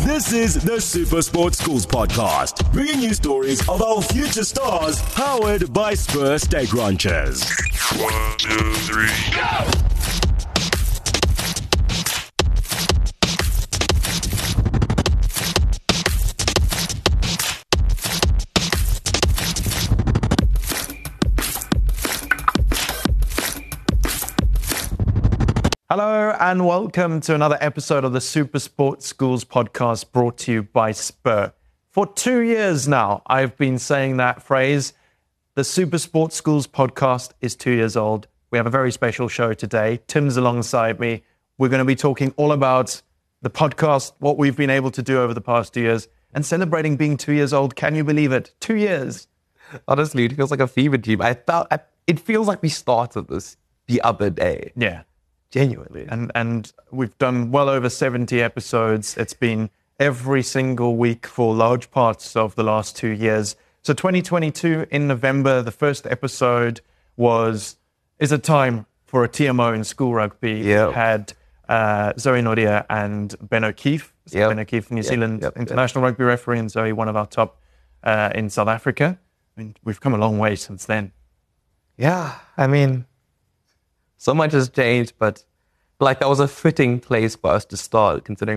This is the Super Sports Schools podcast, bringing you stories of our future stars, powered by Spur Steak Ranchers. 1, 2, 3, go! Hello and welcome to another episode of the Super Sports Schools podcast brought to you by Spur. For 2 years now, I've been saying that phrase. The Super Sports Schools podcast is 2 years old. We have a very special show today. Tim's alongside me. We're going to be talking all about the podcast, what we've been able to do over the past 2 years, and celebrating being 2 years old. Can you believe it? 2 years. Honestly, it feels like a fever dream. It feels like we started this the other day. Yeah. Genuinely. And we've done well over 70 episodes. It's been every single week for large parts of the last 2 years. So 2022 in November, the first episode is a time for a TMO in school rugby. Yep. Had Zoe Nordia and Ben O'Keefe. Yep. Ben O'Keefe, New Zealand international rugby referee, and Zoe, one of our top in South Africa. I mean, we've come a long way since then. Yeah, I mean, so much has changed, but like that was a fitting place for us to start, considering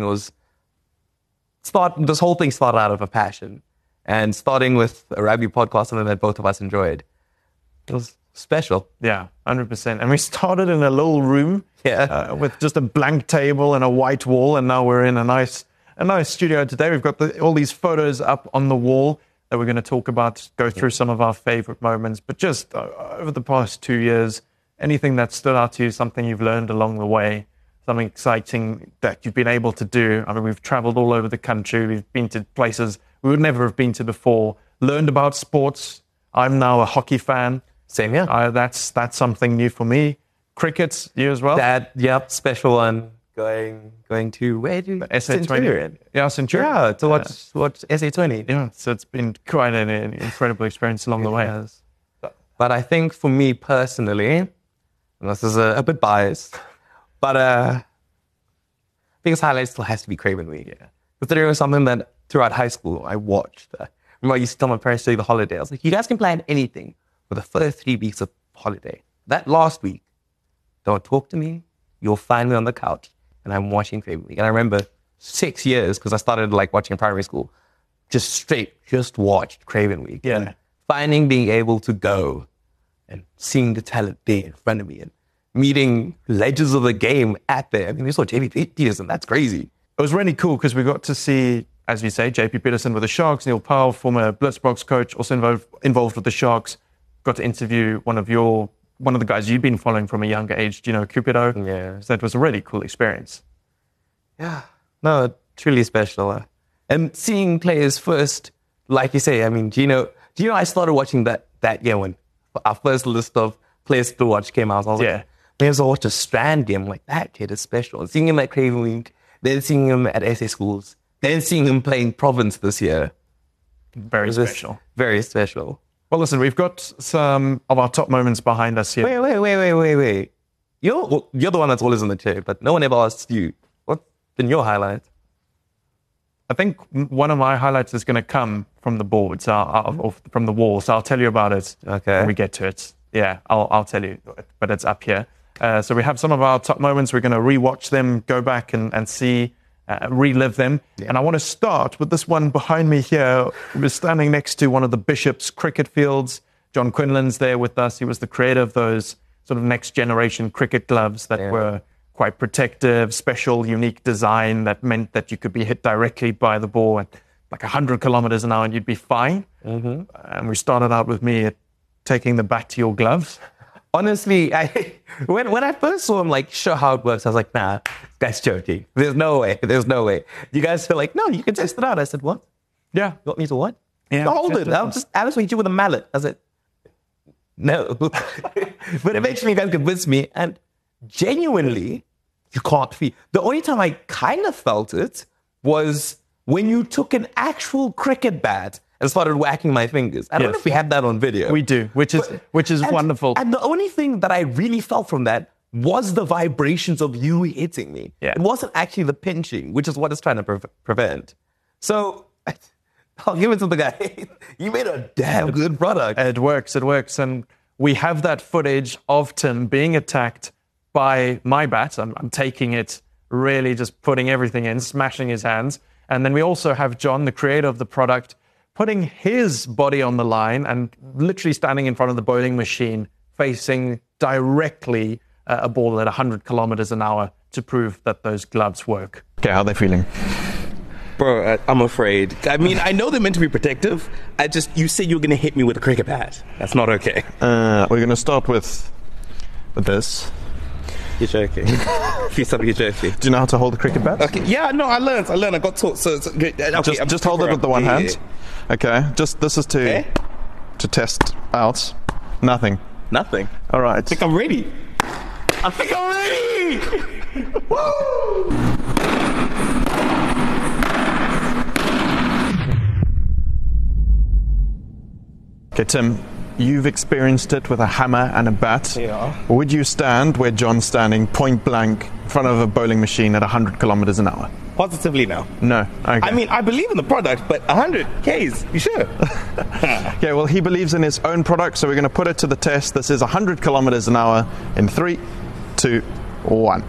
this whole thing started out of a passion. And starting with a rugby podcast, something that both of us enjoyed. It was special. Yeah, 100%. And we started in a little room with just a blank table and a white wall, and now we're in a nice studio today. We've got all these photos up on the wall that we're going to talk about, go through some of our favorite moments. But just over the past 2 years, anything that stood out to you, something you've learned along the way, something exciting that you've been able to do. I mean, we've traveled all over the country. We've been to places we would never have been to before, learned about sports. I'm now a hockey fan. Same here. That's something new for me. Cricket, you as well? Special one. Going to, where do you? SA20. Yeah, Centurion. Yeah, to watch SA20. Yeah, so it's been quite an incredible experience along the way. Yes. But I think for me personally, and this is a bit biased, but biggest highlight still has to be Craven Week. Yeah. Considering it was something that throughout high school I watched. Remember I used to tell my parents during the holiday, I was like, you guys can plan anything for the first 3 weeks of holiday. That last week, don't talk to me. You'll find me on the couch and I'm watching Craven Week. And I remember 6 years, because I started like watching in primary school, just watched Craven Week. Yeah. And finding being able to go and seeing the talent there in front of me and meeting legends of the game at there. I mean, we saw JP Peterson. That's crazy. It was really cool because we got to see, as you say, JP Peterson with the Sharks, Neil Powell, former Blitzboks coach, also involved with the Sharks. Got to interview one of the guys you've been following from a younger age, Gino Cupido. Yeah. So it was a really cool experience. Yeah. No, truly special. And seeing players first, like you say, I mean, Gino, I started watching that year when our first list of players to watch came out. I was like, may as well watch a Strand game. Like, that kid is special. And seeing him at Craven Week, then seeing him at SA Schools, then seeing him playing Province this year. Very special. Very special. Well, listen, we've got some of our top moments behind us here. Wait. You're the one that's always in the chair, but no one ever asks you, what's been your highlight? I think one of my highlights is going to come from the boards, from the wall. So I'll tell you about it when we get to it. Yeah, I'll tell you, but it's up here. So we have some of our top moments. We're going to rewatch them, go back and see, relive them. Yeah. And I want to start with this one behind me here. We're standing next to one of the Bishop's cricket fields. John Quinlan's there with us. He was the creator of those sort of next generation cricket gloves that were quite protective, special, unique design that meant that you could be hit directly by the ball at like 100 kilometers an hour and you'd be fine. Mm-hmm. And we started out with me taking the bat to your gloves. Honestly, when I first saw him like show how it works, I was like, nah, that's joking. There's no way. You guys feel like, no, you can test it out. I said, what? Yeah. You want me to what? Yeah. Hold it. I'll just hit you with a mallet. I said, no. But eventually you guys convinced me, and genuinely, you can't feel. The only time I kind of felt it was when you took an actual cricket bat and started whacking my fingers. I don't know if we had that on video. We do, which is wonderful. And the only thing that I really felt from that was the vibrations of you hitting me. Yeah. It wasn't actually the pinching, which is what it's trying to prevent. So I'll give it to the guy. You made a damn good product. It works. And we have that footage of Tim being attacked by my bat. I'm taking it, really just putting everything in, smashing his hands. And then we also have John, the creator of the product, putting his body on the line and literally standing in front of the bowling machine, facing directly a ball at 100 kilometers an hour to prove that those gloves work. Okay, how are they feeling? Bro, I'm afraid. I mean, I know they're meant to be protective. You said you were going to hit me with a cricket bat. That's not okay. We're going to start with this. You're joking. You're joking. Do you know how to hold a cricket bat? Okay. Yeah, no, I learned. I got taught. So it's okay, just hold it with the one hand. Okay. This is to test out. Nothing. All right. I think I'm ready. Woo! Okay, Tim, you've experienced it with a hammer and a bat. Yeah. Would you stand where John's standing, point blank, in front of a bowling machine at 100 kilometers an hour? Positively, no. No. Okay. I mean, I believe in the product, but 100 Ks, you sure? Okay, well, he believes in his own product, so we're going to put it to the test. This is 100 kilometers an hour in 3, 2, 1.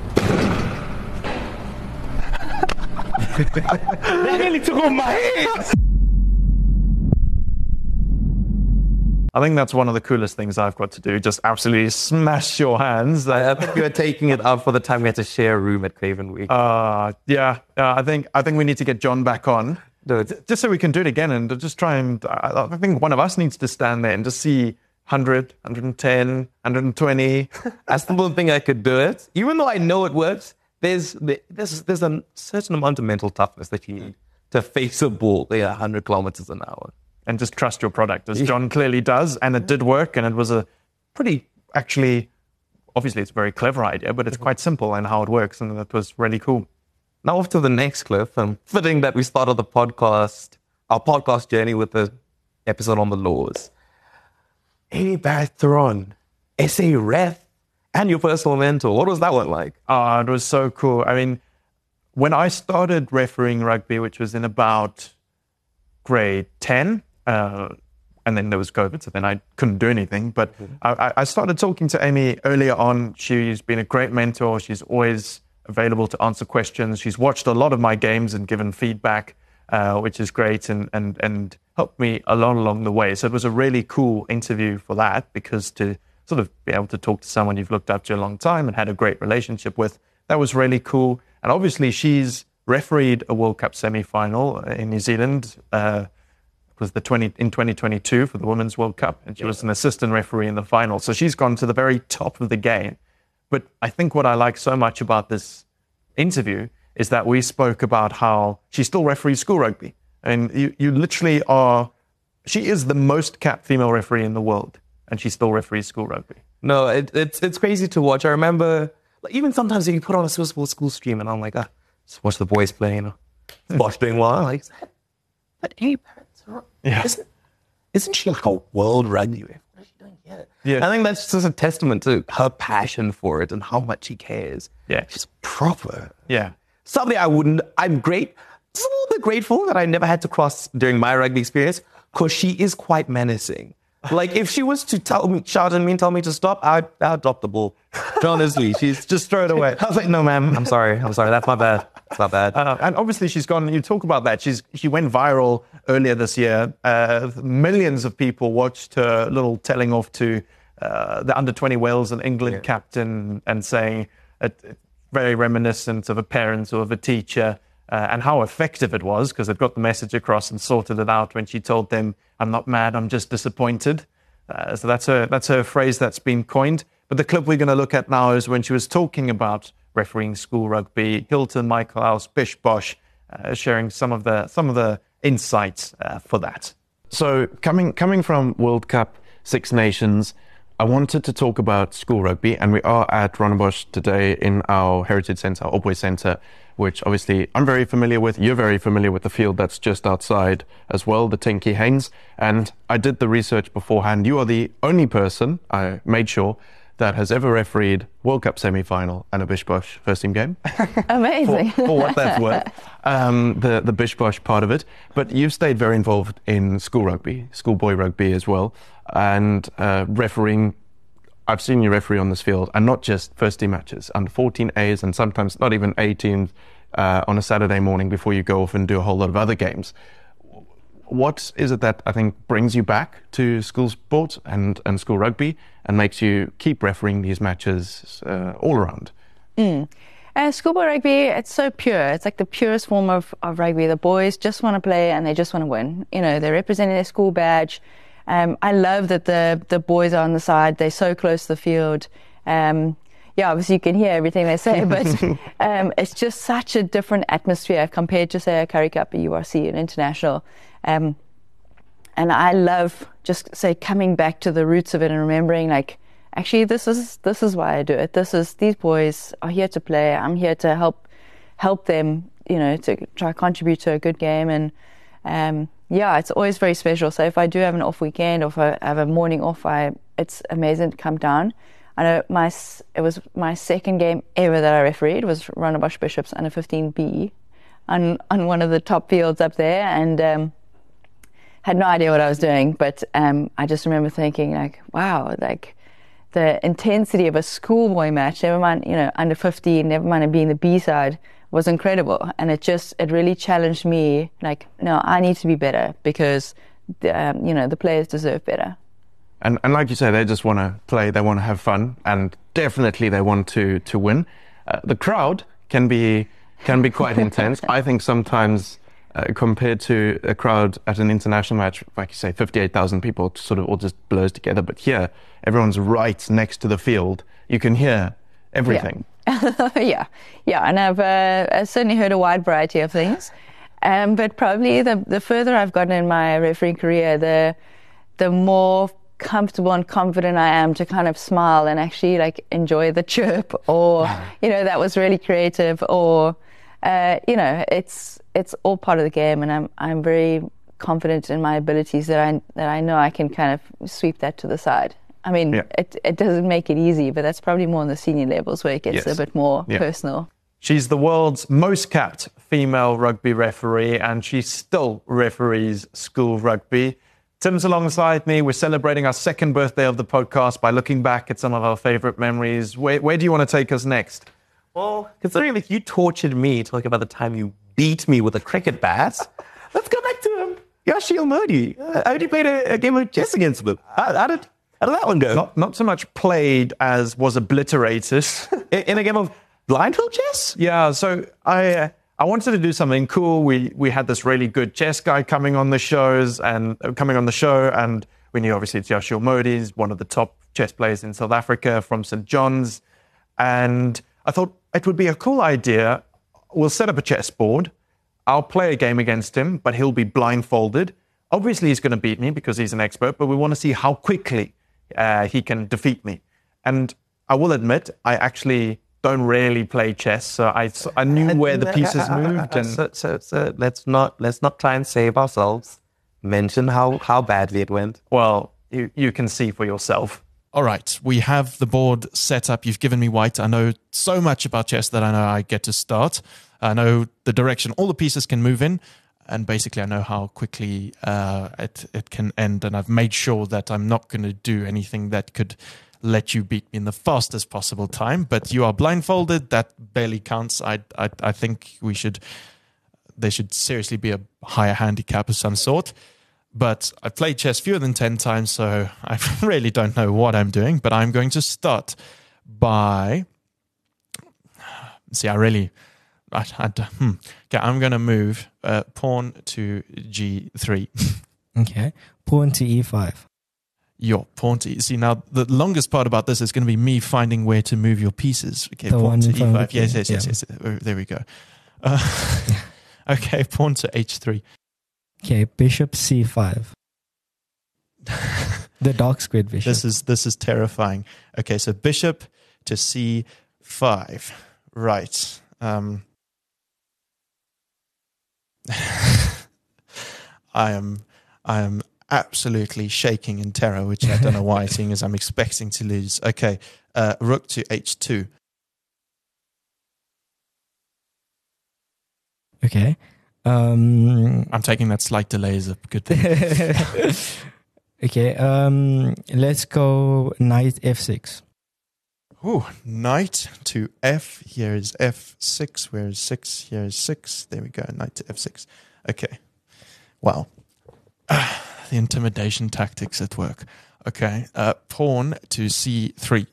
That nearly took off my head. I think that's one of the coolest things I've got to do. Just absolutely smash your hands. I think you were taking it up for the time we had to share a room at Craven Week. Yeah. I think we need to get John back on. No, just so we can do it again and just try and... I think one of us needs to stand there and just see 100, 110, 120. I still don't think I could do it. Even though I know it works, there's a certain amount of mental toughness that you need to face a ball at 100 kilometers an hour. And just trust your product, as John clearly does. And it did work, and it was a pretty, actually, obviously it's a very clever idea, but it's quite simple in how it works, and that was really cool. Now off to the next clip. Fitting that we started our podcast journey with the episode on the laws. Amy Barrett Theron, SA ref, and your personal mentor. What was that one like? It was so cool. I mean, when I started refereeing rugby, which was in about grade 10, and then there was COVID, so then I couldn't do anything. But I started talking to Amy earlier on. She's been a great mentor. She's always available to answer questions. She's watched a lot of my games and given feedback, which is great, and helped me a lot along the way. So it was a really cool interview for that, because to sort of be able to talk to someone you've looked up to a long time and had a great relationship with, that was really cool. And obviously she's refereed a World Cup semi-final in New Zealand. It was in 2022 for the Women's World Cup, and she was an assistant referee in the final. So she's gone to the very top of the game. But I think what I like so much about this interview is that we spoke about how she still referees school rugby. And you literally she is the most capped female referee in the world, and she still referees school rugby. No, it's crazy to watch. I remember, even sometimes you put on a Swiss school stream, and I'm like, just watch the boys play, Bosh doing well. I'm like, but Amy Barrett, isn't she like a world rugby ref? What is she doing here? Yeah. I think that's just a testament to her passion for it and how much she cares. Yeah. She's proper. Yeah. Something I'm just a little bit grateful that I never had to cross during my rugby experience, because she is quite menacing. Like, if she was to shout at me and tell me to stop, I'd drop the ball. Honestly, she's just throw it away. I was like, no, ma'am, I'm sorry. That's my bad. It's not bad. And obviously she's gone, you talk about that, she went viral earlier this year. Millions of people watched her little telling off to the under-20 Wales and England captain, and saying very reminiscent of a parent or of a teacher, and how effective it was, because it got the message across and sorted it out when she told them, I'm not mad, I'm just disappointed. So that's her phrase that's been coined. But the clip we're going to look at now is when she was talking about refereeing school rugby. Hilton, Michael House, Bish Bosh, sharing some of the insights for that. So coming from World Cup Six Nations, I wanted to talk about school rugby, and we are at Rondebosch today in our Heritage Centre, our Opway Centre, which obviously I'm very familiar with. You're very familiar with the field that's just outside as well, the Tenke Haynes. And I did the research beforehand. You are the only person, I made sure, that has ever refereed World Cup semi-final and a Bish Bosh first team game. Amazing. for what that's worth, the Bish Bosh part of it. But you've stayed very involved in school rugby, schoolboy rugby as well, and refereeing. I've seen you referee on this field, and not just first team matches, under 14As and sometimes not even 18s on a Saturday morning before you go off and do a whole lot of other games. What is it that I think brings you back to school sport and school rugby and makes you keep refereeing these matches all around? Schoolboy rugby, it's so pure. It's like the purest form of rugby. The boys just want to play and they just want to win. You know, they're representing their school badge. I love that the boys are on the side. They're so close to the field. Obviously you can hear everything they say, but it's just such a different atmosphere compared to, say, a Currie Cup, a URC, an international. And I love just, say, coming back to the roots of it and remembering, like, actually, this is why I do it. These boys are here to play. I'm here to help them, you know, to try to contribute to a good game. And it's always very special. So if I do have an off weekend or if I have a morning off, it's amazing to come down. I know it was my second game ever that I refereed. It was Rondebosch Bishops under 15B on one of the top fields up there, and had no idea what I was doing. But I just remember thinking, like, wow, like the intensity of a schoolboy match, never mind, you know, under 15, never mind it being the B side, was incredible. And it really challenged me, like, no, I need to be better because, the players deserve better. And like you say, they just want to play, they want to have fun, and definitely they want to win. The crowd can be quite intense. I think sometimes compared to a crowd at an international match, like you say, 58,000 people, it sort of all just blurs together. But here, everyone's right next to the field. You can hear everything. Yeah. And I've certainly heard a wide variety of things. But probably the further I've gotten in my refereeing career, the more comfortable and confident I am to kind of smile and actually like enjoy the chirp, or that was really creative, or it's all part of the game, and I'm very confident in my abilities that I know I can kind of sweep that to the side. I mean, it doesn't make it easy, but that's probably more on the senior levels where it gets a bit more personal. She's the world's most capped female rugby referee, and she still referees school rugby. Tim's alongside me. We're celebrating our second birthday of the podcast by looking back at some of our favorite memories. Where do you want to take us next? Well, considering that you tortured me talking about the time you beat me with a cricket bat, let's go back to Yashil Modi. I only played a game of chess against him. How did that one go? Not so much played as was obliterated. In a game of blindfold chess? Yeah, so I wanted to do something cool. We had this really good chess guy coming on the show, and we knew obviously it's Yashil Modi. He's one of the top chess players in South Africa from St. John's. And I thought it would be a cool idea. We'll set up a chess board. I'll play a game against him, but he'll be blindfolded. Obviously, he's going to beat me because he's an expert, but we want to see how quickly he can defeat me. And I will admit, I actually don't really play chess, so I knew where the pieces moved. And so let's not try and save ourselves. Mention how badly it went. Well, you can see for yourself. All right, we have the board set up. You've given me white. I know so much about chess that I know I get to start. I know the direction all the pieces can move in, and basically I know how quickly it can end. And I've made sure that I'm not going to do anything that could let you beat me in the fastest possible time. But you are blindfolded. That barely counts. I think there should seriously be a higher handicap of some sort. But I've played chess fewer than 10 times, so I really don't know what I'm doing. But I'm going to start by... See, Okay, I'm going to move pawn to G3. Okay, pawn to E5. Your pawn to... See, now, the longest part about this is going to be me finding where to move your pieces. Okay, the pawn to E5. Yes. There we go. Okay, pawn to H3. Okay, bishop C5. The dark squared bishop. This is terrifying. Okay, so bishop to C5. Right. I am absolutely shaking in terror, which I don't know why, seeing as I'm expecting to lose. Okay, rook to h2. Okay. I'm taking that slight delay as a good thing. Okay. Let's go knight f6. Ooh, knight to f. Here is f6. Where is 6? Here is 6. There we go. Knight to f6. Okay. Wow. The intimidation tactics at work. Okay. Pawn to c3.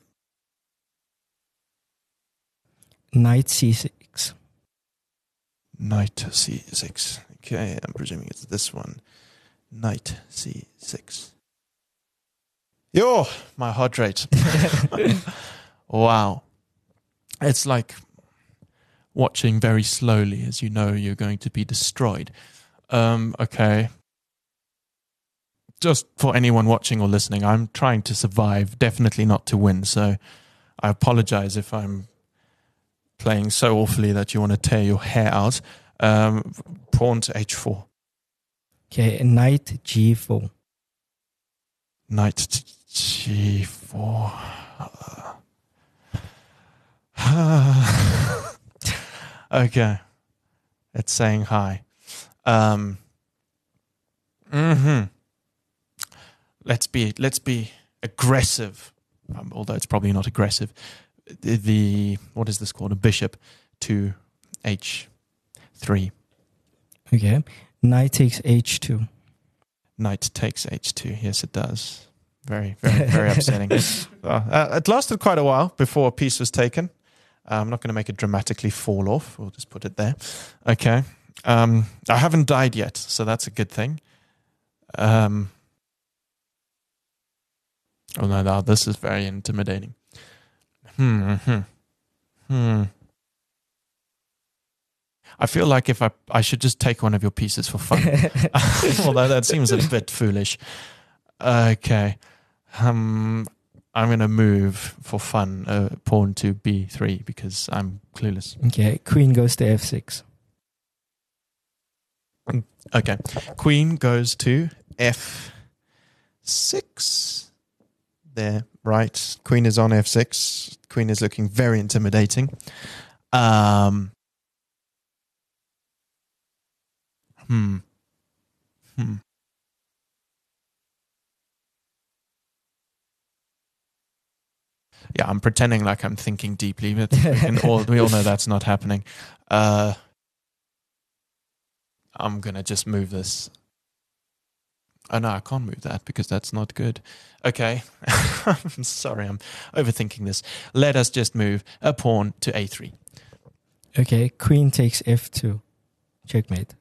Knight c6. Knight to c6. Okay, I'm presuming it's this one. Knight c6. Yo, my heart rate. Wow. It's like watching very slowly as you know you're going to be destroyed. Okay. Just for anyone watching or listening, I'm trying to survive, definitely not to win. So I apologize if I'm playing so awfully that you want to tear your hair out. Pawn to h4. Okay, knight g4. Knight to g4. Okay. It's saying hi. Let's be aggressive. Although it's probably not aggressive. What is this called? A bishop to h3. Okay. Knight takes h2. Knight takes h2. Yes, it does. Very, very, very upsetting. It lasted quite a while before a piece was taken. I'm not going to make it dramatically fall off. We'll just put it there. Okay. I haven't died yet, so that's a good thing. Oh no, this is very intimidating. I feel like if I should just take one of your pieces for fun. Although that seems a bit foolish. Okay. I'm going to move for fun pawn to b3 because I'm clueless. Okay, queen goes to f6. Okay. Queen goes to f6. There, right. Queen is on f6. Queen is looking very intimidating. Yeah, I'm pretending like I'm thinking deeply, but we all know that's not happening. I'm going to just move this. Oh, no, I can't move that because that's not good. Okay. I'm sorry, I'm overthinking this. Let us just move a pawn to a3. Okay, queen takes f2. Checkmate.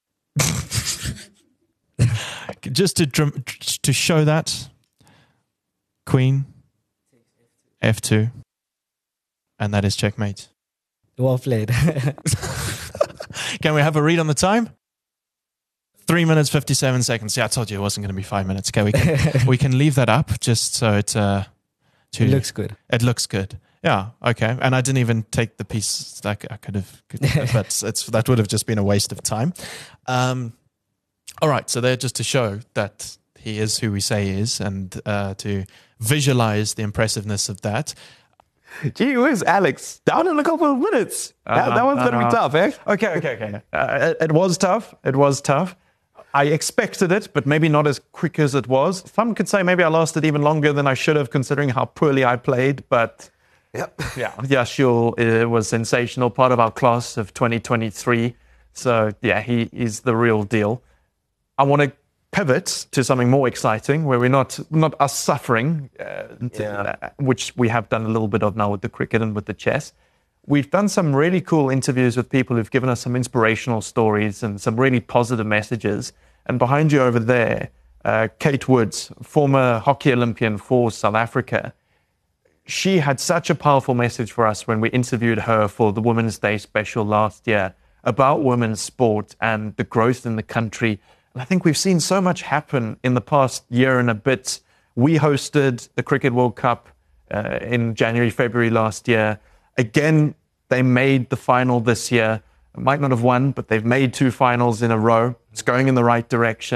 Just to show that, queen, f2, and that is checkmate. Well played. Can we have a read on the time? 3 minutes, 57 seconds. Yeah, I told you it wasn't going to be 5 minutes. Okay, we can leave that up just so it looks good. It looks good. Yeah, okay. And I didn't even take the piece like I could have, but that would have just been a waste of time. All right, so they're just to show that he is who we say he is and to visualize the impressiveness of that. Gee whiz, Alex, down in a couple of minutes. That one's going to be tough, eh? Okay. It was tough. I expected it, but maybe not as quick as it was. Some could say maybe I lasted even longer than I should have, considering how poorly I played. But Yashil was sensational, part of our class of 2023. So, yeah, he is the real deal. I want to pivot to something more exciting, where we're not us suffering, which we have done a little bit of now with the cricket and with the chess. We've done some really cool interviews with people who've given us some inspirational stories and some really positive messages. And behind you over there, Kate Woods, former hockey Olympian for South Africa. She had such a powerful message for us when we interviewed her for the Women's Day special last year about women's sport and the growth in the country. And I think we've seen so much happen in the past year and a bit. We hosted the Cricket World Cup in January, February last year. Again, they made the final this year. Might not have won, but they've made 2 finals in a row. It's going in the right direction.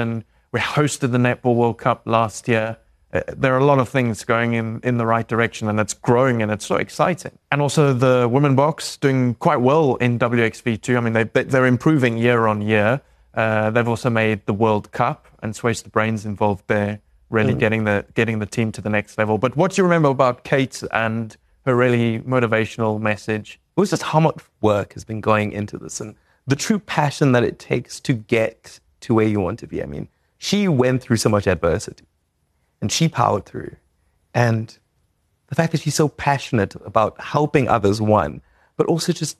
We hosted the Netball World Cup last year. There are a lot of things going in the right direction, and it's growing, and it's so exciting. And also the women box doing quite well in WXV2. I mean, they're improving year on year. They've also made the World Cup, and Sway's the Brains involved there, really getting the team to the next level. But what do you remember about Kate and her really motivational message? It was just how much work has been going into this and the true passion that it takes to get to where you want to be. I mean, she went through so much adversity and she powered through. And the fact that she's so passionate about helping others, one, but also just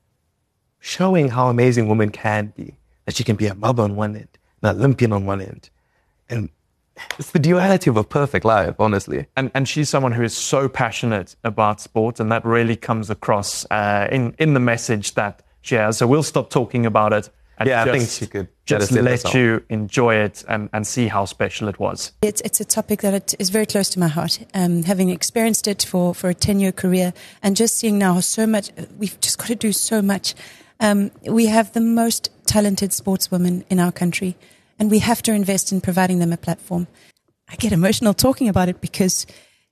showing how amazing women can be. That she can be a mother on one end, an Olympian on one end. And it's the duality of a perfect life, honestly. And she's someone who is so passionate about sport, and that really comes across in the message that she has. So we'll stop talking about it. And I think she could just let you enjoy it and see how special it was. It's a topic that is very close to my heart. Having experienced it for a 10-year career, and just seeing now so much, we've just got to do so much. We have the most talented sportswomen in our country, and we have to invest in providing them a platform. I get emotional talking about it because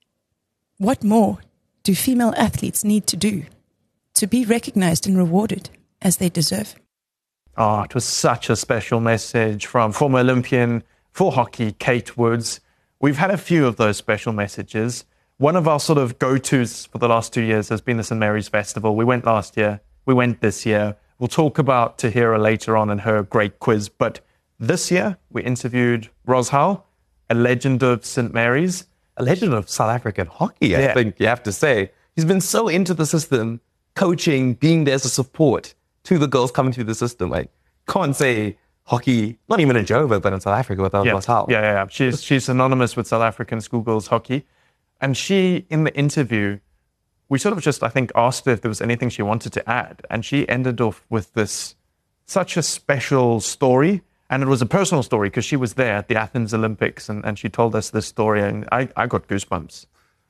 what more do female athletes need to do to be recognized and rewarded as they deserve? Oh, it was such a special message from former Olympian for hockey, Kate Woods. We've had a few of those special messages. One of our sort of go-tos for the last 2 years has been the St. Mary's Festival. We went last year. We went this year. We'll talk about Tahira later on in her great quiz. But this year, we interviewed Ros Howell, a legend of St. Mary's. A legend of South African hockey, I think you have to say. He's been so into the system, coaching, being there as a support to the girls coming through the system. Like, can't say hockey, not even in Joburg, but in South Africa without Ros Howell. Yeah. She's synonymous with South African schoolgirls hockey. And she, in the interview, we sort of just, I think, asked her if there was anything she wanted to add. And she ended off with this, such a special story. And it was a personal story because she was there at the Athens Olympics and she told us this story. And I got goosebumps.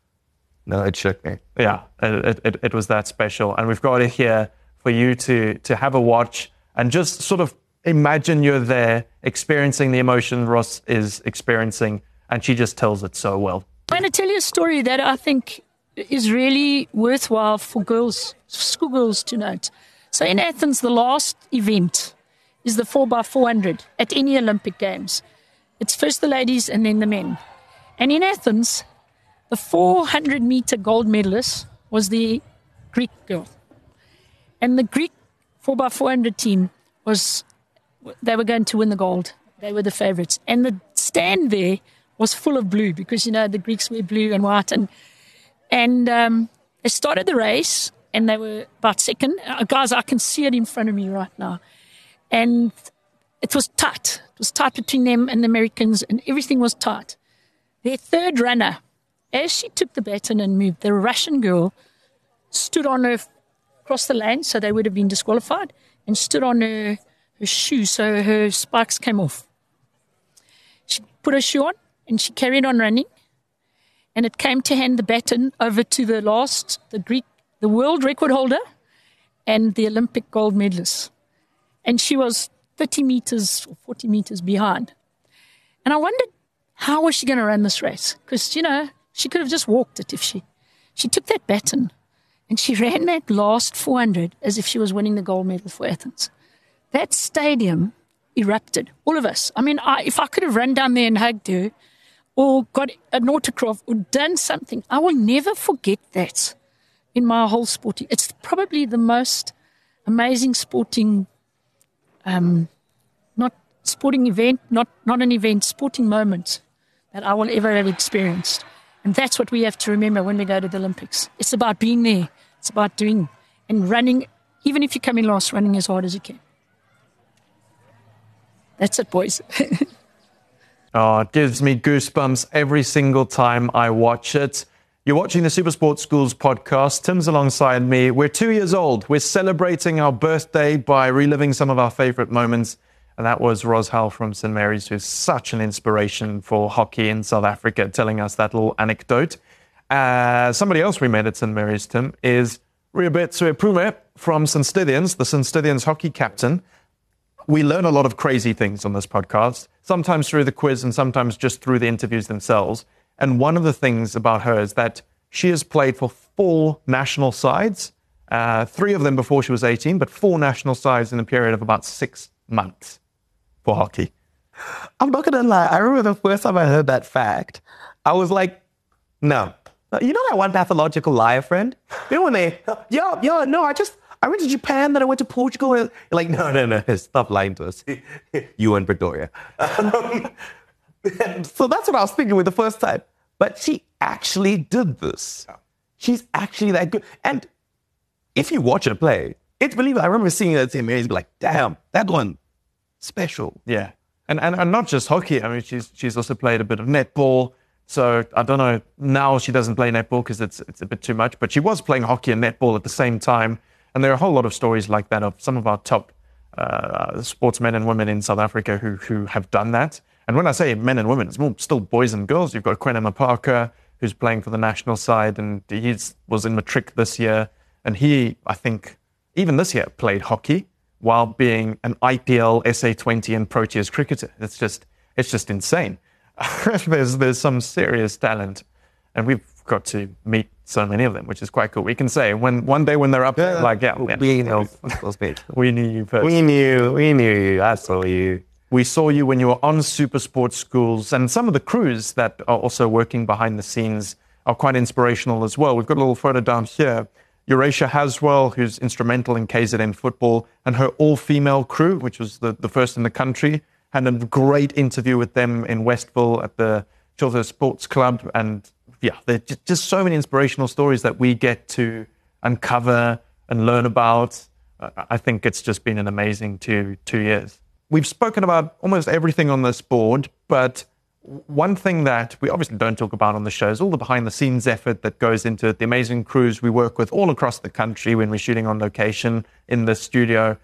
No, it shook me. Yeah, it was that special. And we've got it here for you to have a watch and just sort of imagine you're there experiencing the emotion Ros is experiencing. And she just tells it so well. I'm going to tell you a story that I think is really worthwhile for girls, schoolgirls to note. So in Athens, the last event is the 4x400 at any Olympic Games. It's first the ladies and then the men. And in Athens, the 400-meter gold medalist was the Greek girl. And the Greek 4x400 team they were going to win the gold. They were the favorites. And the stand there was full of blue because, you know, the Greeks wear blue and white. And they started the race and they were about second. Guys, I can see it in front of me right now. And it was tight. It was tight between them and the Americans, and everything was tight. Their third runner, as she took the baton and moved, the Russian girl stood on her, across the lane, so they would have been disqualified, and stood on her shoe, so her spikes came off. She put her shoe on, and she carried on running, and it came to hand the baton over to the world record holder and the Olympic gold medalist. And she was 30 meters or 40 meters behind. And I wondered, how was she going to run this race? Because, you know, she could have just walked it if she took that baton and she ran that last 400 as if she was winning the gold medal for Athens. That stadium erupted, all of us. I mean, if I could have run down there and hugged her or got an autograph or done something, I will never forget that in my whole sporting. It's probably the most amazing sporting not sporting event, not an event, sporting moment that I will ever have experienced. And that's what we have to remember when we go to the Olympics. It's about being there. It's about doing and running, even if you come in last, running as hard as you can. That's it, boys. Oh, it gives me goosebumps every single time I watch it. You're watching the Supersport Schools podcast. Tim's alongside me. We're 2 years old. We're celebrating our birthday by reliving some of our favorite moments. And that was Ros Howell from St. Mary's, who's such an inspiration for hockey in South Africa, telling us that little anecdote. Somebody else we met at St. Mary's, Tim, is Riabet Sueprume from St. Stithians, the St. Stithians hockey captain. we learn a lot of crazy things on this podcast, sometimes through the quiz and sometimes just through the interviews themselves. And one of the things about her is that she has played for 4 national sides, 3 of them before she was 18, but 4 national sides in a period of about 6 months for hockey. I'm not going to lie. I remember the first time I heard that fact, I was like, no. You know that one pathological liar friend? You know when they, no, I went to Japan, then I went to Portugal. You're like, no, stop lying to us. You and Pretoria. So that's what I was thinking with the first time. But she actually did this. She's actually that good. And if you watch her play, it's believable. I remember seeing her at St. Mary's, be like, damn, that one, special. Yeah. And not just hockey. I mean, she's also played a bit of netball. So I don't know. Now she doesn't play netball because it's a bit too much. But she was playing hockey and netball at the same time. And there are a whole lot of stories like that of some of our top sportsmen and women in South Africa who have done that. And when I say men and women, it's more still boys and girls. You've got Quenema Parker, who's playing for the national side, and he was in matric this year. And he, I think, even this year, played hockey while being an IPL, SA20 and Proteas cricketer. It's just insane. There's some serious talent, and we've got to meet so many of them, which is quite cool. We can say one day when they're up there, like, we know, we knew you first. We knew you. I saw you. We saw you when you were on Super Sports Schools, and some of the crews that are also working behind the scenes are quite inspirational as well. We've got a little photo down here. Eurasia Haswell, who's instrumental in KZN football, and her all-female crew, which was the first in the country, had a great interview with them in Westville at the Chiltern Sports Club. And yeah, there's just so many inspirational stories that we get to uncover and learn about. I think it's just been an amazing 2 years. We've spoken about almost everything on this board, but one thing that we obviously don't talk about on the show is all the behind-the-scenes effort that goes into it, the amazing crews we work with all across the country when we're shooting on location in the studio.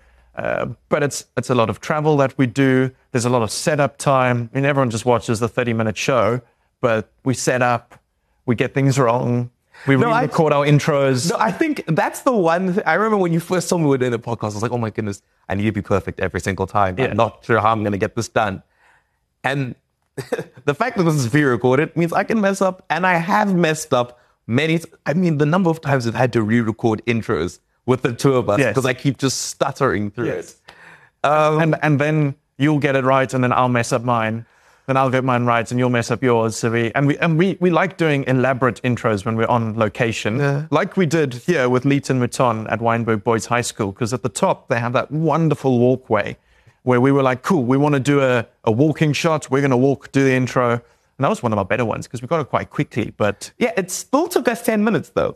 But it's a lot of travel that we do. There's a lot of setup time. I mean, everyone just watches the 30-minute show, but we set up, we get things wrong. We record our intros. No, I think that's the one. I remember when you first told me we were doing a podcast, I was like, oh my goodness, I need to be perfect every single time. Yeah. I'm not sure how I'm going to get this done. And the fact that this is pre-recorded means I can mess up, and I have messed up the number of times I've had to re-record intros with the 2 of us because I keep just stuttering through it. And then you'll get it right, and then I'll mess up mine. Then I'll get mine right, and you'll mess up yours. So we like doing elaborate intros when we're on location, like we did here with Leighton Mouton at Wynberg Boys High School, because at the top they have that wonderful walkway where we were like, cool, we want to do a walking shot. We're going to do the intro. And that was one of our better ones because we got it quite quickly. But yeah, it still took us 10 minutes though.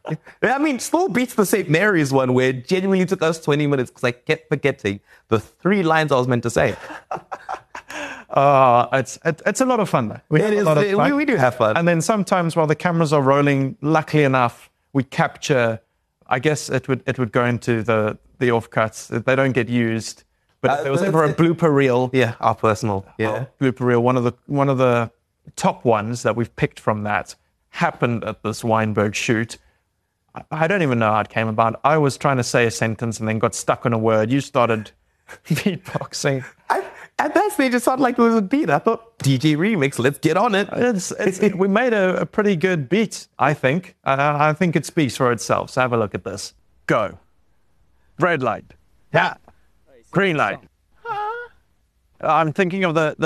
I mean, still beats the St. Mary's one where it genuinely took us 20 minutes because I kept forgetting the 3 lines I was meant to say. It's a lot of fun though. We do have fun. And then sometimes while the cameras are rolling, luckily enough, we capture, I guess it would go into the offcuts. They don't get used. But if there was ever a blooper reel. Yeah, our personal. Yeah. Blooper reel, one of the top ones that we've picked from that happened at this Wynberg shoot. I don't even know how it came about. I was trying to say a sentence and then got stuck on a word. You started beatboxing. At that stage, it sounded like it was a beat. I thought, DJ Remix, let's get on it. We made a pretty good beat, I think. I think it speaks for itself. So have a look at this. Go. Red light. Yeah. Green light. I'm thinking of the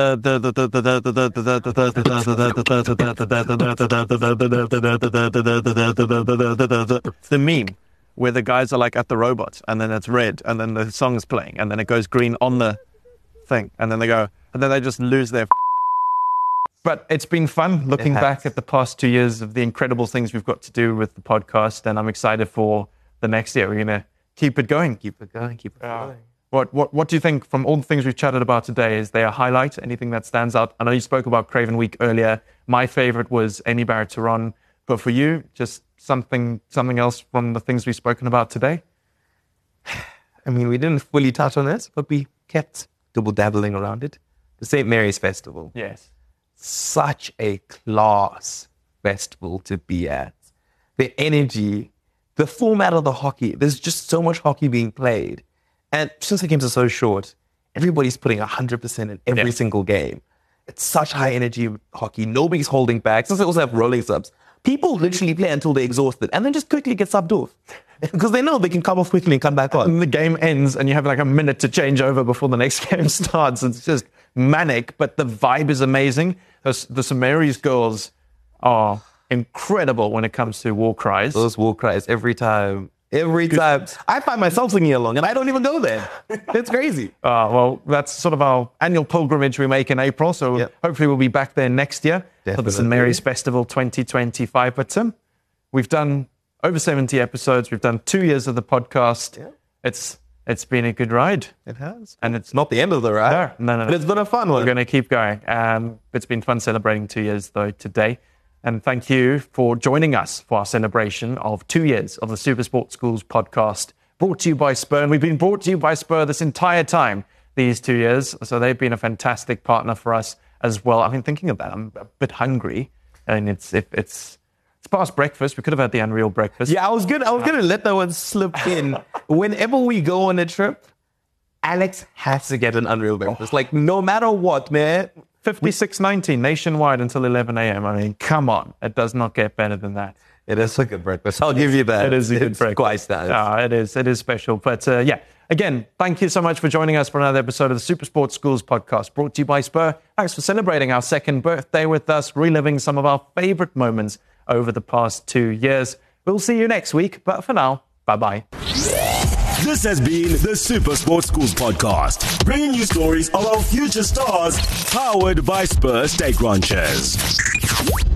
meme where the guys are like at the robot, and then it's red, and then the song's playing, and then it goes green on the thing, and then they go, and then they just lose their. But it's been fun looking back at the past 2 years of the incredible things we've got to do with the podcast, and I'm excited for the next year. We're gonna keep it going. Keep it going. What do you think from all the things we've chatted about today? Is there a highlight? Anything that stands out? I know you spoke about Craven Week earlier. My favorite was Amy Barrett-Turon. But for you, just something else from the things we've spoken about today? I mean, we didn't fully touch on it, but we kept double-dabbling around it. The St. Mary's Festival. Yes. Such a class festival to be at. The energy, the format of the hockey. There's just so much hockey being played. And since the games are so short, everybody's putting 100% in every single game. It's such high energy hockey. Nobody's holding back. Since they also have rolling subs, people literally play until they're exhausted and then just quickly get subbed off because they know they can come off quickly and come back on. And the game ends and you have like a minute to change over before the next game starts. It's just manic, but the vibe is amazing. The St. Mary's girls are incredible when it comes to war cries. Those war cries every time. Every time. I find myself singing along and I don't even go there. It's crazy. Well, that's sort of our annual pilgrimage we make in April. So hopefully we'll be back there next year for the St. Mary's Festival 2025. But Tim, we've done over 70 episodes. We've done 2 years of the podcast. Yeah. It's been a good ride. It has. And it's not the end of the ride. No. But it's been a fun one. We're going to keep going. It's been fun celebrating 2 years, though, today. And thank you for joining us for our celebration of 2 years of the SuperSport Schools podcast, brought to you by Spur. And we've been brought to you by Spur this entire time, these 2 years. So they've been a fantastic partner for us as well. I mean, thinking of that, I'm a bit hungry. And it's past breakfast. We could have had the Unreal breakfast. Yeah, I was gonna let that one slip in. Whenever we go on a trip, Alex has to get an Unreal breakfast. Like, no matter what, man. 56.90 nationwide until 11 a.m. I mean, come on. It does not get better than that. It is a good breakfast. I'll give you that. It is a good breakfast. Quite nice. It is. It is special. But again, thank you so much for joining us for another episode of the SuperSport Schools podcast, brought to you by Spur. Thanks for celebrating our second birthday with us, reliving some of our favorite moments over the past 2 years. We'll see you next week. But for now, bye-bye. This has been the SuperSport Schools podcast, bringing you stories of our future stars, powered by Spur Steak Ranchers.